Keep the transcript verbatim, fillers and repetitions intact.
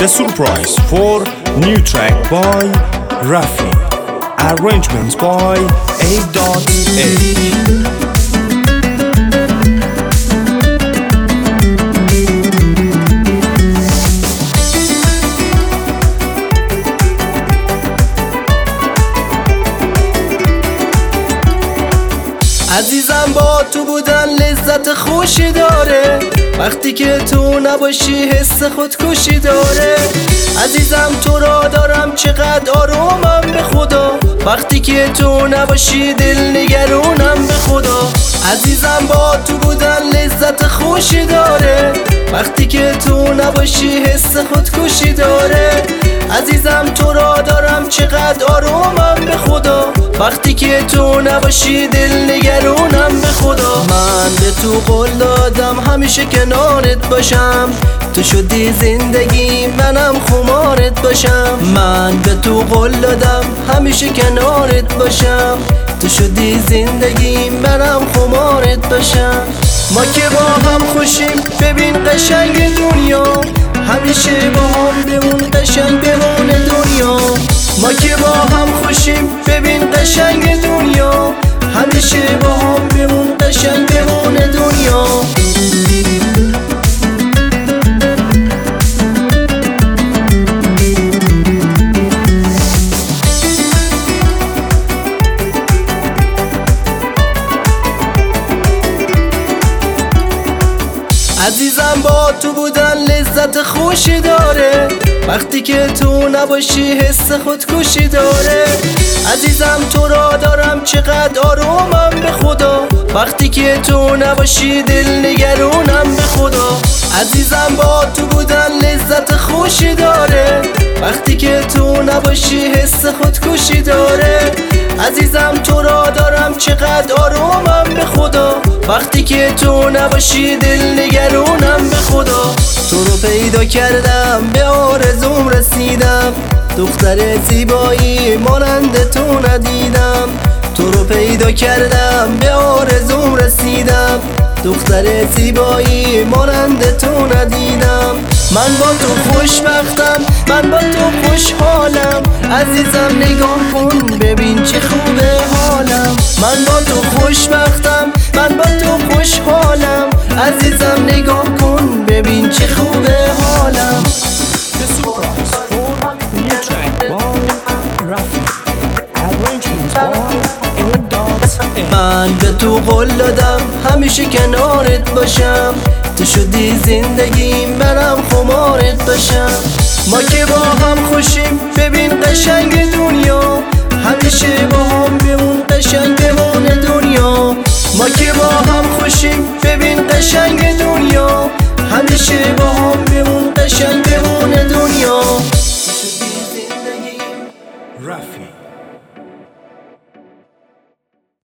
The surprise for new track by Rafi. Arrangements by A.A. عزیزم با تو بودن لذت خوشی داره، وقتی که تو نباشی حس خودکشی داره. عزیزم تو را دارم چقدر آرومم به خدا، وقتی که تو نباشی دل نگرونم به خدا. عزیزم با تو بودن لذت خوشی داره، وقتی که تو نباشی حس خودکشی داره. عزیزم تو را دارم چقدر آرومم به خدا، وقتی که تو نباشی دل نگرونم به خدا. من به تو قول دادم همیشه کنارت باشم، تو شدی زندگی منم خمارت باشم. من به تو قول دادم همیشه کنارت باشم، تو شدی زندگی منم خمارت باشم. ما که با هم خوشیم ببین قشنگ دنیا، همیشه با هم بمون قشنگ بمون دنیا. ما که با هم خوشیم ببین قشنگ دنیا، همیشه با هم بمون قشنگ بمون دنیا. عزیزم با تو بودن لذت خوشی داره، وقتی که تو نباشی حس خودکشی داره. عزیزم تو را دارم چقدر آرومم به خدا، وقتی که تو نباشی دل نگرونم به خدا. عزیزم با تو بودن لذت خوشی داره، وقتی که تو نباشی حس خودکشی داره. عزیزم تو را دارم چقدر آرومم به خدا، وقتی که تو نباشی دل نگرونم به خدا. تو رو پیدا کردم به آرزوم رسیدم، دختر زیبایی مانند تو ندیدم. تو رو پیدا کردم به آرزوم رسیدم، دختر زیبایی مانند تو ندیدم. من با تو خوشبختم، من با تو خوشحالم. عزیزم نگاه کن ببین چه خوبه حالم. من با تو خوشبختم، من با تو خوشحالم. عزیزم نگاه کن ببین چه خوبه حالم. The surprise for new track by Rafi. Arrangements by A.A. من به تو قول دادم همیشه کنارت باشم، تو شدی زندگی منم خمارت باشم. ما که با هم خوشیم ببین قشنگ دنیا، همیشه با هم بمون قشنگ بمون دنیا. ما که با هم خوشیم ببین قشنگ دنیا، همیشه با هم بمون قشنگ بمون دنیا. Rafi.